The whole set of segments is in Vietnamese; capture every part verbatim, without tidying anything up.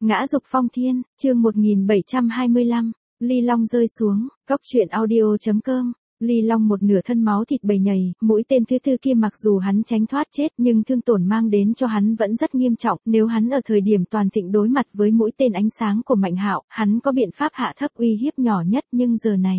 Ngã dục phong thiên, chương một nghìn bảy trăm hai mươi lăm, Ly Long rơi xuống, cóc truyện audio chấm com. Ly Long một nửa thân máu thịt bầy nhầy, mũi tên thứ tư kia mặc dù hắn tránh thoát chết nhưng thương tổn mang đến cho hắn vẫn rất nghiêm trọng, nếu hắn ở thời điểm toàn thịnh đối mặt với mũi tên ánh sáng của Mạnh Hạo, hắn có biện pháp hạ thấp uy hiếp nhỏ nhất nhưng giờ này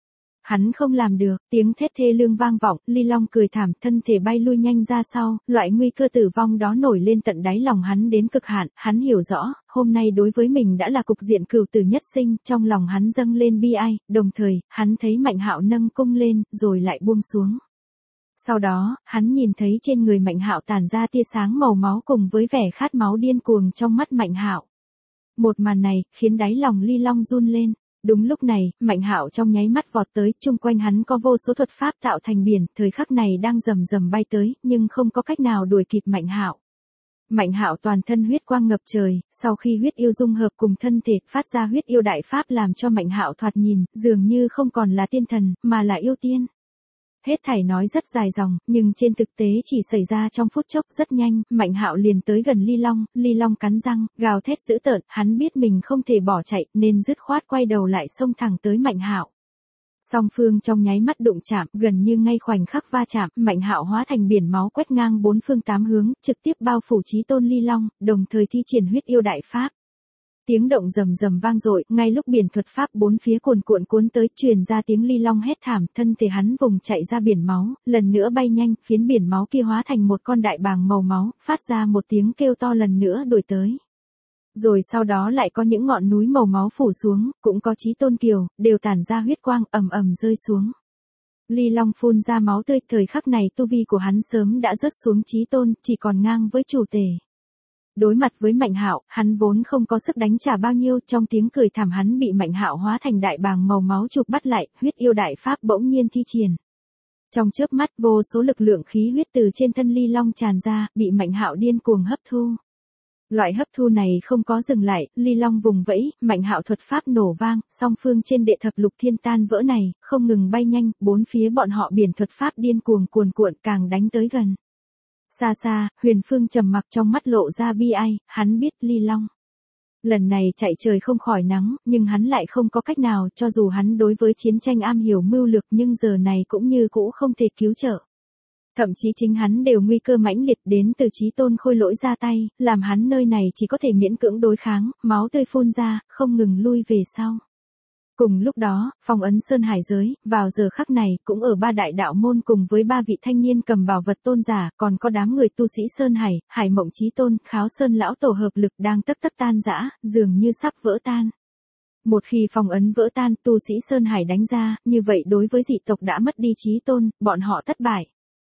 hắn không làm được, tiếng thét thê lương vang vọng, Ly Long cười thảm, thân thể bay lui nhanh ra sau, loại nguy cơ tử vong đó nổi lên tận đáy lòng hắn đến cực hạn, hắn hiểu rõ, hôm nay đối với mình đã là cục diện cửu tử nhất sinh, trong lòng hắn dâng lên bi ai, đồng thời, hắn thấy Mạnh Hạo nâng cung lên, rồi lại buông xuống. Sau đó, hắn nhìn thấy trên người Mạnh Hạo tản ra tia sáng màu máu cùng với vẻ khát máu điên cuồng trong mắt Mạnh Hạo. Một màn này, khiến đáy lòng Ly Long run lên. Đúng lúc này, Mạnh Hạo trong nháy mắt vọt tới, chung quanh hắn có vô số thuật pháp tạo thành biển, thời khắc này đang rầm rầm bay tới, nhưng không có cách nào đuổi kịp Mạnh Hạo. Mạnh Hạo toàn thân huyết quang ngập trời, sau khi huyết yêu dung hợp cùng thân thể, phát ra huyết yêu đại pháp làm cho Mạnh Hạo thoạt nhìn, dường như không còn là tiên thần, mà là yêu tiên. Hết thảy nói rất dài dòng, nhưng trên thực tế chỉ xảy ra trong phút chốc rất nhanh, Mạnh Hạo liền tới gần Ly Long, Ly Long cắn răng, gào thét dữ tợn, hắn biết mình không thể bỏ chạy, nên dứt khoát quay đầu lại xông thẳng tới Mạnh Hạo. Song phương trong nháy mắt đụng chạm, gần như ngay khoảnh khắc va chạm, Mạnh Hạo hóa thành biển máu quét ngang bốn phương tám hướng, trực tiếp bao phủ chí tôn Ly Long, đồng thời thi triển huyết yêu đại pháp. Tiếng động rầm rầm vang dội, ngay lúc biển thuật pháp bốn phía cuồn cuộn cuốn tới, truyền ra tiếng Ly Long hét thảm, thân thể hắn vùng chạy ra biển máu, lần nữa bay nhanh, phiến biển máu kia hóa thành một con đại bàng màu máu, phát ra một tiếng kêu to lần nữa đuổi tới. Rồi sau đó lại có những ngọn núi màu máu phủ xuống, cũng có chí tôn kiều, đều tản ra huyết quang, ầm ầm rơi xuống. Ly Long phun ra máu tươi, thời khắc này tu vi của hắn sớm đã rớt xuống chí tôn, chỉ còn ngang với chủ tể. Đối mặt với Mạnh Hạo, hắn vốn không có sức đánh trả bao nhiêu, trong tiếng cười thảm hắn bị Mạnh Hạo hóa thành đại bàng màu máu chụp bắt lại, huyết yêu đại pháp bỗng nhiên thi triển. Trong chớp mắt, vô số lực lượng khí huyết từ trên thân Ly Long tràn ra, bị Mạnh Hạo điên cuồng hấp thu. Loại hấp thu này không có dừng lại, Ly Long vùng vẫy, Mạnh Hạo thuật pháp nổ vang, song phương trên đệ thập lục thiên tan vỡ này, không ngừng bay nhanh, bốn phía bọn họ biển thuật pháp điên cuồng cuồn cuộn càng đánh tới gần. Xa xa, Huyền Phương trầm mặc trong mắt lộ ra bi ai, hắn biết Ly Long lần này chạy trời không khỏi nắng, nhưng hắn lại không có cách nào, cho dù hắn đối với chiến tranh am hiểu mưu lược nhưng giờ này cũng như cũ không thể cứu trợ. Thậm chí chính hắn đều nguy cơ mãnh liệt đến từ chí tôn khôi lỗi ra tay, làm hắn nơi này chỉ có thể miễn cưỡng đối kháng, máu tươi phun ra, không ngừng lui về sau. Cùng lúc đó, phong ấn Sơn Hải giới, vào giờ khắc này, cũng ở ba đại đạo môn cùng với ba vị thanh niên cầm bảo vật tôn giả, còn có đám người tu sĩ Sơn Hải, Hải Mộng Chí Tôn, Kháo Sơn lão tổ hợp lực đang tất tất tan rã, dường như sắp vỡ tan. Một khi phong ấn vỡ tan, tu sĩ Sơn Hải đánh ra, như vậy đối với dị tộc đã mất đi Chí Tôn, bọn họ thất bại.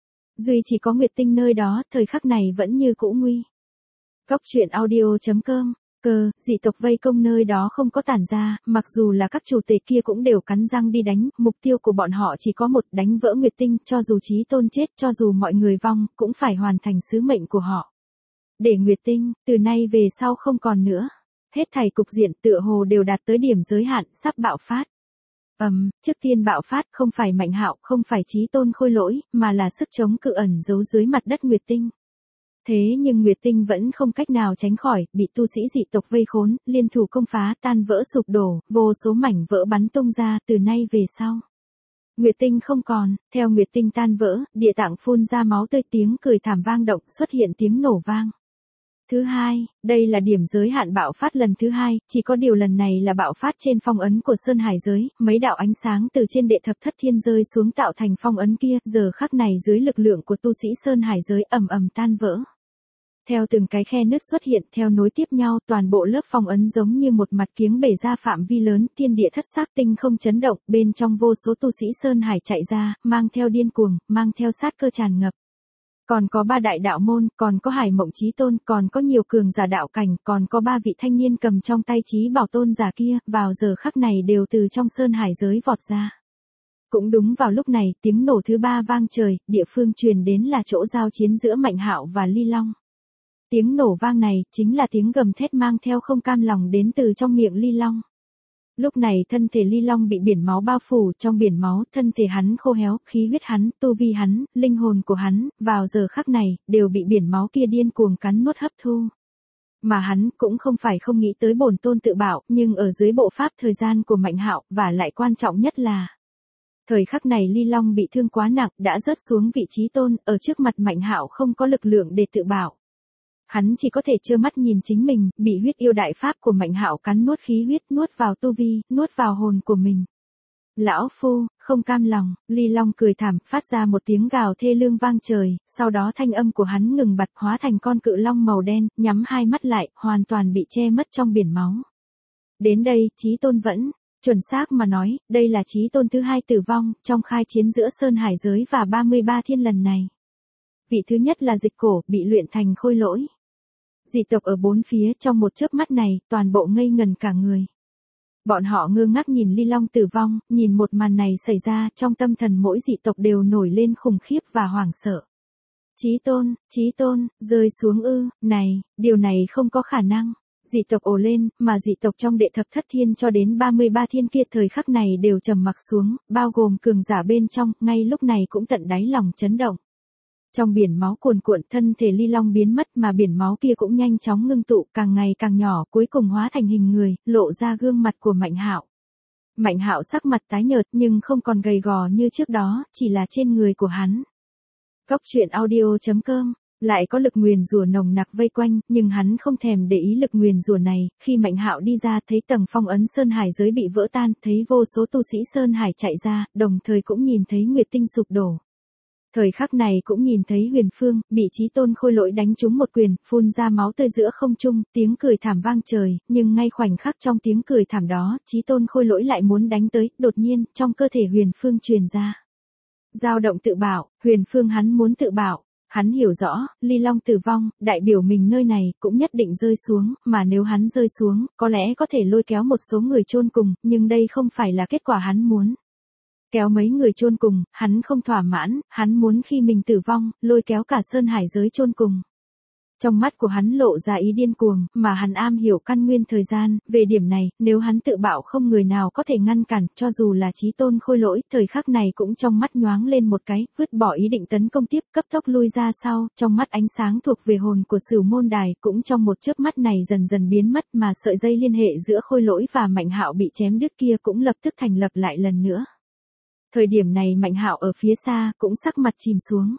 Duy chỉ có Nguyệt Tinh nơi đó, thời khắc này vẫn như cũ nguy. Cóc truyện audio chấm com. Cơ, dị tộc vây công nơi đó không có tản ra, mặc dù là các chủ tể kia cũng đều cắn răng đi đánh, mục tiêu của bọn họ chỉ có một, đánh vỡ Nguyệt Tinh, cho dù Chí Tôn chết, cho dù mọi người vong, cũng phải hoàn thành sứ mệnh của họ. Để Nguyệt Tinh, từ nay về sau không còn nữa. Hết thảy cục diện tựa hồ đều đạt tới điểm giới hạn, sắp bạo phát. Ầm, um, trước tiên bạo phát không phải Mạnh Hạo, không phải Chí Tôn khôi lỗi, mà là sức chống cự ẩn giấu dưới mặt đất Nguyệt Tinh. Thế nhưng Nguyệt Tinh vẫn không cách nào tránh khỏi, bị tu sĩ dị tộc vây khốn, liên thủ công phá, tan vỡ sụp đổ, vô số mảnh vỡ bắn tung ra, từ nay về sau. Nguyệt Tinh không còn, theo Nguyệt Tinh tan vỡ, địa tạng phun ra máu tươi, tiếng cười thảm vang động, xuất hiện tiếng nổ vang. Thứ hai, đây là điểm giới hạn bạo phát lần thứ hai, chỉ có điều lần này là bạo phát trên phong ấn của Sơn Hải giới, mấy đạo ánh sáng từ trên đệ thập thất thiên rơi xuống tạo thành phong ấn kia, giờ khắc này dưới lực lượng của tu sĩ Sơn Hải giới ầm ầm tan vỡ. Theo từng cái khe nứt xuất hiện, theo nối tiếp nhau, toàn bộ lớp phong ấn giống như một mặt kiếng bể ra phạm vi lớn, thiên địa thất sắc tinh không chấn động, bên trong vô số tu sĩ Sơn Hải chạy ra, mang theo điên cuồng, mang theo sát cơ tràn ngập. Còn có ba đại đạo môn, còn có Hải Mộng Chí Tôn, còn có nhiều cường giả đạo cảnh, còn có ba vị thanh niên cầm trong tay Chí Bảo tôn giả kia, vào giờ khắc này đều từ trong Sơn Hải giới vọt ra. Cũng đúng vào lúc này, tiếng nổ thứ ba vang trời, địa phương truyền đến là chỗ giao chiến giữa Mạnh Hạo và Ly Long. Tiếng nổ vang này, chính là tiếng gầm thét mang theo không cam lòng đến từ trong miệng Ly Long. Lúc này thân thể Ly Long bị biển máu bao phủ, trong biển máu, thân thể hắn khô héo, khí huyết hắn, tu vi hắn, linh hồn của hắn, vào giờ khắc này, đều bị biển máu kia điên cuồng cắn nuốt hấp thu. Mà hắn cũng không phải không nghĩ tới bổn tôn tự bảo, nhưng ở dưới bộ pháp thời gian của Mạnh Hạo, và lại quan trọng nhất là thời khắc này Ly Long bị thương quá nặng, đã rớt xuống vị trí tôn, ở trước mặt Mạnh Hạo không có lực lượng để tự bảo. Hắn chỉ có thể trơ mắt nhìn chính mình, bị huyết yêu đại pháp của Mạnh Hạo cắn nuốt khí huyết, nuốt vào tu vi, nuốt vào hồn của mình. Lão phu, không cam lòng, Ly Long cười thảm, phát ra một tiếng gào thê lương vang trời, sau đó thanh âm của hắn ngừng bặt, hóa thành con cự long màu đen, nhắm hai mắt lại, hoàn toàn bị che mất trong biển máu. Đến đây, Chí Tôn vẫn, chuẩn xác mà nói, đây là Chí Tôn thứ hai tử vong, trong khai chiến giữa Sơn Hải giới và ba mươi ba thiên lần này. Vị thứ nhất là Dịch Cổ, bị luyện thành khôi lỗi. Dị tộc ở bốn phía trong một chớp mắt này, toàn bộ ngây ngần cả người. Bọn họ ngơ ngác nhìn Ly Long tử vong, nhìn một màn này xảy ra, trong tâm thần mỗi dị tộc đều nổi lên khủng khiếp và hoảng sợ. Chí Tôn, Chí Tôn, rơi xuống ư, này, điều này không có khả năng. Dị tộc ồ lên, mà dị tộc trong đệ thập thất thiên cho đến ba mươi ba thiên kia thời khắc này đều trầm mặc xuống, bao gồm cường giả bên trong, ngay lúc này cũng tận đáy lòng chấn động. Trong biển máu cuồn cuộn, thân thể Ly Long biến mất mà biển máu kia cũng nhanh chóng ngưng tụ, càng ngày càng nhỏ, cuối cùng hóa thành hình người, lộ ra gương mặt của Mạnh Hạo. Mạnh Hạo sắc mặt tái nhợt nhưng không còn gầy gò như trước đó, chỉ là trên người của hắn. Cốc truyện audio chấm com lại có lực nguyền rủa nồng nặc vây quanh, nhưng hắn không thèm để ý lực nguyền rủa này, khi Mạnh Hạo đi ra thấy tầng phong ấn Sơn Hải giới bị vỡ tan, thấy vô số tu sĩ Sơn Hải chạy ra, đồng thời cũng nhìn thấy Nguyệt Tinh sụp đổ. Thời khắc này cũng nhìn thấy Huyền Phương, bị Chí Tôn khôi lỗi đánh trúng một quyền, phun ra máu tươi giữa không trung, tiếng cười thảm vang trời, nhưng ngay khoảnh khắc trong tiếng cười thảm đó, Chí Tôn khôi lỗi lại muốn đánh tới, đột nhiên, trong cơ thể Huyền Phương truyền ra dao động tự bảo, Huyền Phương hắn muốn tự bảo. Hắn hiểu rõ, Ly Long tử vong, đại biểu mình nơi này, cũng nhất định rơi xuống, mà nếu hắn rơi xuống, có lẽ có thể lôi kéo một số người chôn cùng, nhưng đây không phải là kết quả hắn muốn. Kéo mấy người chôn cùng, hắn không thỏa mãn, hắn muốn khi mình tử vong, lôi kéo cả Sơn Hải giới chôn cùng. Trong mắt của hắn lộ ra ý điên cuồng, mà hắn am hiểu căn nguyên thời gian, về điểm này, nếu hắn tự bảo không người nào có thể ngăn cản, cho dù là Chí Tôn khôi lỗi, thời khắc này cũng trong mắt nhoáng lên một cái, vứt bỏ ý định tấn công tiếp, cấp tốc lui ra sau, trong mắt ánh sáng thuộc về hồn của Sửu Môn Đài, cũng trong một chớp mắt này dần dần biến mất, mà sợi dây liên hệ giữa khôi lỗi và Mạnh Hạo bị chém đứt kia cũng lập tức thành lập lại lần nữa. Thời điểm này Mạnh Hạo ở phía xa, cũng sắc mặt chìm xuống.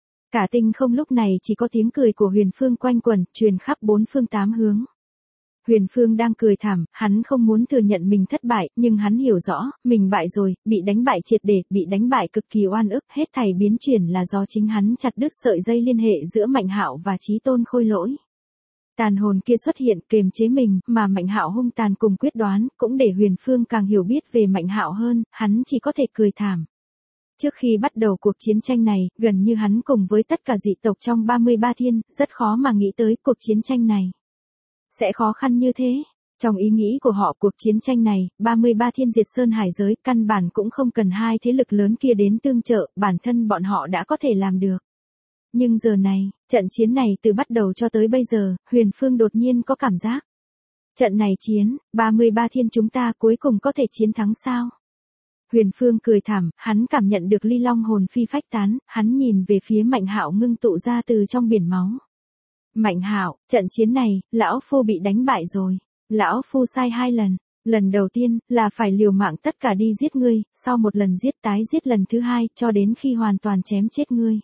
Cả tinh không lúc này chỉ có tiếng cười của Huyền Phương quanh quẩn, truyền khắp bốn phương tám hướng. Huyền Phương đang cười thảm, hắn không muốn thừa nhận mình thất bại, nhưng hắn hiểu rõ, mình bại rồi, bị đánh bại triệt để, bị đánh bại cực kỳ oan ức, hết thảy biến chuyển là do chính hắn chặt đứt sợi dây liên hệ giữa Mạnh Hạo và Chí Tôn khôi lỗi. Tàn hồn kia xuất hiện kềm chế mình, mà Mạnh Hạo hung tàn cùng quyết đoán, cũng để Huyền Phương càng hiểu biết về Mạnh Hạo hơn, hắn chỉ có thể cười thảm. Trước khi bắt đầu cuộc chiến tranh này, gần như hắn cùng với tất cả dị tộc trong ba mươi ba thiên, rất khó mà nghĩ tới cuộc chiến tranh này sẽ khó khăn như thế. Trong ý nghĩ của họ cuộc chiến tranh này, ba mươi ba thiên diệt Sơn Hải giới, căn bản cũng không cần hai thế lực lớn kia đến tương trợ, bản thân bọn họ đã có thể làm được. Nhưng giờ này, trận chiến này từ bắt đầu cho tới bây giờ, Huyền Phương đột nhiên có cảm giác. Trận này chiến, ba mươi ba thiên chúng ta cuối cùng có thể chiến thắng sao? Huyền Phương cười thảm, hắn cảm nhận được Ly Long hồn phi phách tán, hắn nhìn về phía Mạnh Hạo ngưng tụ ra từ trong biển máu. Mạnh Hạo, trận chiến này, lão phu bị đánh bại rồi. Lão phu sai hai lần. Lần đầu tiên, là phải liều mạng tất cả đi giết ngươi, sau một lần giết tái giết lần thứ hai, cho đến khi hoàn toàn chém chết ngươi.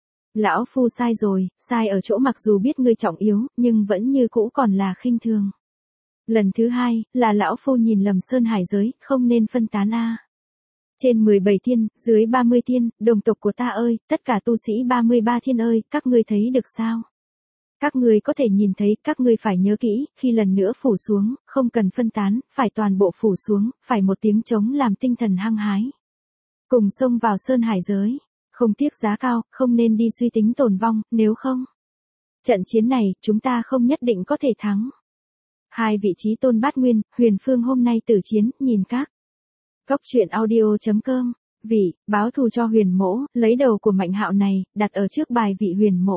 Lão phu sai rồi, sai ở chỗ mặc dù biết ngươi trọng yếu, nhưng vẫn như cũ còn là khinh thường. Lần thứ hai, là lão phu nhìn lầm Sơn Hải giới, không nên phân tán a. Trên mười bảy thiên, dưới ba mươi thiên, đồng tộc của ta ơi, tất cả tu sĩ ba mươi ba thiên ơi, các ngươi thấy được sao? Các ngươi có thể nhìn thấy, các ngươi phải nhớ kỹ, khi lần nữa phủ xuống, không cần phân tán, phải toàn bộ phủ xuống, phải một tiếng trống làm tinh thần hăng hái. Cùng xông vào Sơn Hải giới, không tiếc giá cao, không nên đi suy tính tồn vong, nếu không. Trận chiến này, chúng ta không nhất định có thể thắng. Hai vị trí tôn bát nguyên, Huyền Phương hôm nay tử chiến, nhìn các. Cốc truyện audio chấm com, vị, báo thù cho Huyền Mỗ, lấy đầu của Mạnh Hạo này, đặt ở trước bài vị Huyền Mỗ.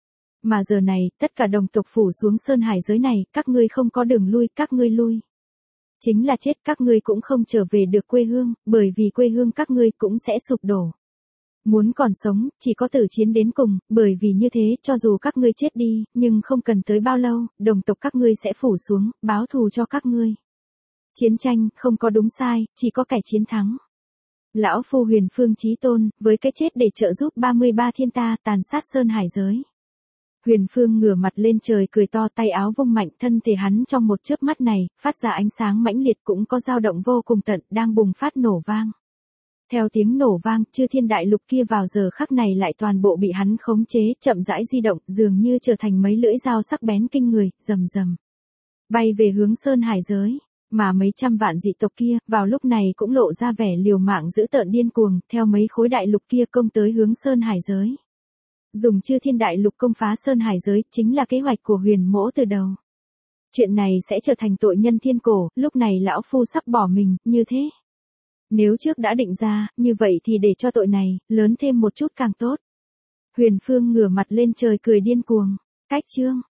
Mà giờ này, tất cả đồng tộc phủ xuống Sơn Hải giới này, các ngươi không có đường lui, các ngươi lui. Chính là chết, các ngươi cũng không trở về được quê hương, bởi vì quê hương các ngươi cũng sẽ sụp đổ. Muốn còn sống, chỉ có tử chiến đến cùng, bởi vì như thế, cho dù các ngươi chết đi, nhưng không cần tới bao lâu, đồng tộc các ngươi sẽ phủ xuống, báo thù cho các ngươi. Chiến tranh, không có đúng sai, chỉ có kẻ chiến thắng. Lão Phu Huyền Phương Chí Tôn, với cái chết để trợ giúp ba mươi ba thiên ta, tàn sát sơn hải giới. Huyền Phương ngửa mặt lên trời cười to, tay áo vung mạnh, thân thể hắn trong một chớp mắt này, phát ra ánh sáng mãnh liệt, cũng có dao động vô cùng tận, đang bùng phát nổ vang. Theo tiếng nổ vang, chư thiên đại lục kia vào giờ khắc này lại toàn bộ bị hắn khống chế, chậm rãi di động, dường như trở thành mấy lưỡi dao sắc bén kinh người, rầm rầm. Bay về hướng sơn hải giới. Mà mấy trăm vạn dị tộc kia, vào lúc này cũng lộ ra vẻ liều mạng dữ tợn điên cuồng, theo mấy khối đại lục kia công tới hướng sơn hải giới. Dùng chư thiên đại lục công phá sơn hải giới, chính là kế hoạch của Huyền Mỗ từ đầu. Chuyện này sẽ trở thành tội nhân thiên cổ, lúc này lão phu sắp bỏ mình, như thế. Nếu trước đã định ra, như vậy thì để cho tội này, lớn thêm một chút càng tốt. Huyền Phương ngửa mặt lên trời cười điên cuồng. Cách chương.